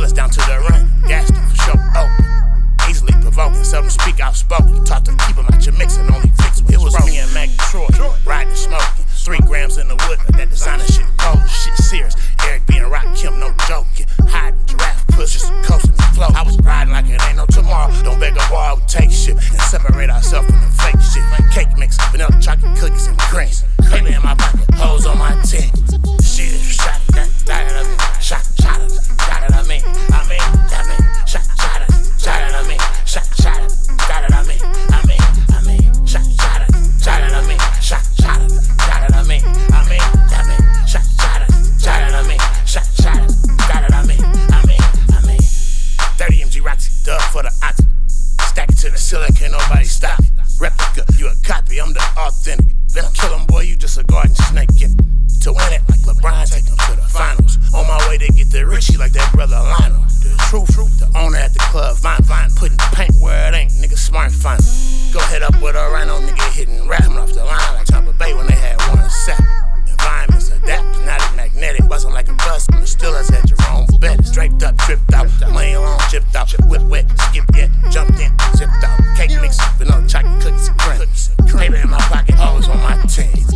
Killers down to the run, gassed for sure open. Easily provoking, seldom speak outspoken. Talk to keep 'em out your mix and only fix when it was broken. Me and Mac Detroit, riding smoking. 3 grams in the wood, but that designer shit cold, shit serious. Eric being Rock Kim, no joking. Hiding giraffe push, just coasting the flow. I was riding like it ain't no tomorrow. Don't beg a bar, we take shit and separate ourselves from the fake shit. Cake mix, vanilla chocolate cookies and creams. Paper in my pocket, hoes on my team. Shit is shot, that it, I mean, shot it, I mean, shot it, I mean, shot it, I mean, shot it, I mean, shot it, I mean, shot it, I mean, 30 MG Roxy, dub for the auntie. Stack it to the ceiling, can't nobody stop me. Replica, you a copy, I'm the authentic. Then I'm killin', boy, you just a garden snake in it. To win it, like LeBron, take him to the finals. On my way to get the Richie like that brother Lionel. The truth, the owner at the club, Vine, putting paint where it ain't, nigga smart fine. Go head up with a rhino, nigga hitting rapping off the line like Tampa Bay when they had one set. Environments adapt, not magnetic, buzzing like a bus, but still as at Jerome Bettis. Draped up, tripped out, money long, chipped out, whip wet, skip yet, jumped in, zipped out. Cake mix, vanilla chocolate cookies and cream. Paper in my pocket, always on my team.